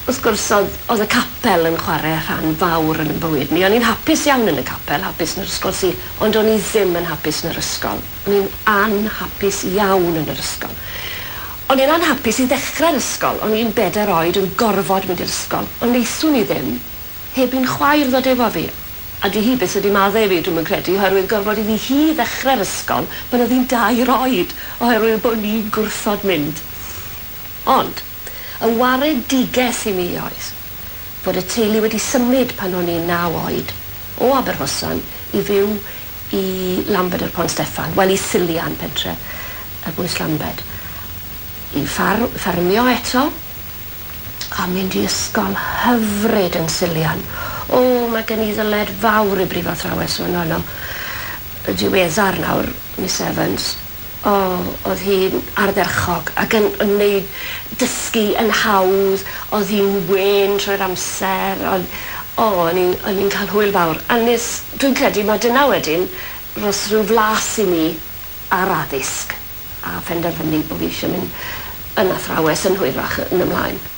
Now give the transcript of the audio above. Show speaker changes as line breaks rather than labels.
wrth gwrs, oedd y capel yn chwarae rhan fawr yn y bywyd ni. O'n i'n hapus iawn yn y capel, hapus yn yr ysgol si, ond o'n i ddim yn hapus yn yr ysgol. O'n i'n anhapus iawn yn yr ysgol. O'n i'n anhapus i ddechrau'r ysgol. O'n i'n 4 oed yn gorfod mynd i'r ysgol. Ond neithwn i ddim, heb i'n chwaer ddod efo fi. A di hi beth ydi maddau fi, dwi'n credu, oherwydd gorfod iddi hi ddechrau'r ysgol pan oedd hi'n 2 oed, oherwydd bod ni'n gwrthod mynd. Ond, y waredigaeth i mi oedd fod y teulu wedi symud pan o'n i'n 9 oed o Aberhossan i fyw i Lambed yr Pont Steffan, wel i Silian pentre, y bwys Lambed, i ffarmio eto a mynd i ysgol hyfryd yn Silian. O, mae gen i ddyled fawr i brif athrawes o'n ono. Y diweddar nawr, Miss Evans, oedd hi'n ardderchog ac yn wneud dysgu yn hawdd, oedd hi'n wen trwy'r amser, o'n i'n cael hwyl fawr. A dwi'n credu mae dyna wedyn ros rhyw flas i mi ar addysg a phenderfynu bod fi eisiau mynd yn athrawes yn hwyrach yn ymlaen.